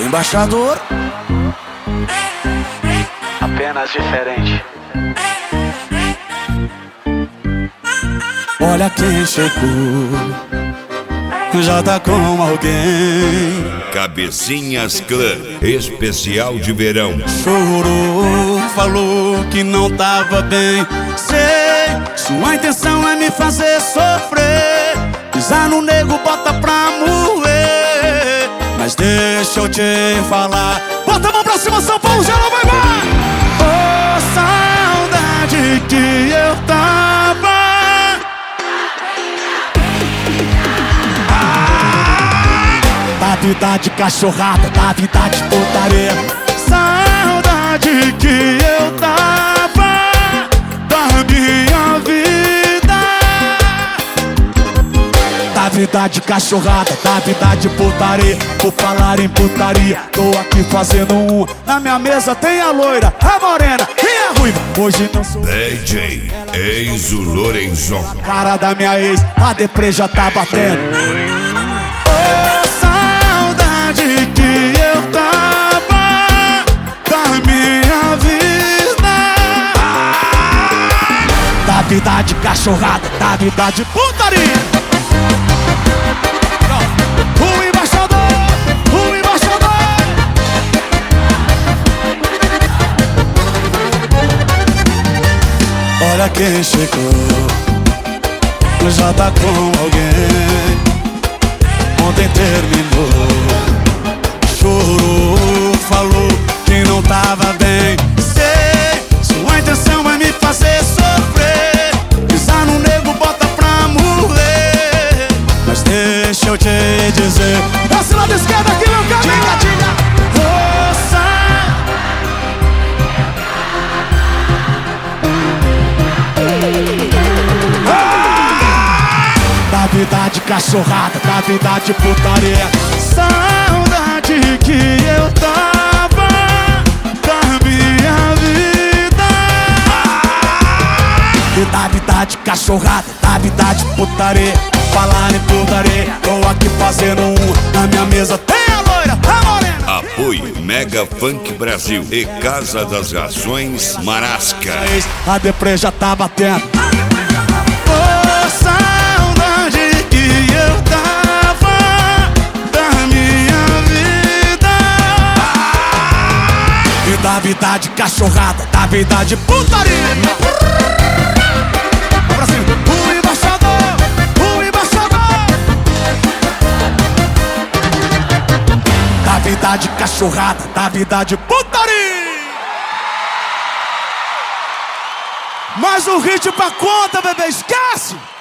Embaixador, apenas diferente. olha quem chegou, já tá com alguém. Cabecinhas Clã, especial de verão. Chorou, falou que não tava bem. Sei, sua intenção é me fazer sofrer. Pisar no nego, bota pra moer. Mas deixa eu te falar. Bota a mão pra cima, São Paulo, já não vai mais. Oh, saudade que eu tava. Da vida de cachorrada, da vida de putaria. Saudade que eu tava da minha vida. Da vida de cachorrada, da vida de putaria. Por falar em putaria, tô aqui fazendo um. Na minha mesa tem a loira, a morena e a ruiva. Hoje não sou DJ Enzo Lorenzon. cara da minha ex, a deprê já tá batendo. Que eu tava da minha vida. Da vida de cachorrada, da vida de putaria. O embaixador, o embaixador. Olha quem chegou, já tá com alguém. Ontem terminou. Chorou, falou que não tava bem. Sei, sua intenção é me fazer sofrer. Pisar no nego, bota pra morrer. Mas deixa eu te dizer, esse lado esquerdo aqui, meu caminho. Força. Da vida de cachorrada, da vida de putaria. Saudade que eu tava da minha vida. E da vida de cachorrada, da vida de putaria. Falar em putaria, tô aqui fazendo um. Na minha mesa tem a loira, a morena. Apoio Mega Funk Brasil e Casa das Rações Marasca. A deprê já tá batendo. Da vida de cachorrada, da vida de putaria. Pra cima, o embaixador, o embaixador. Da vida de cachorrada, da vida de putaria. Mais um hit pra conta, bebê, esquece!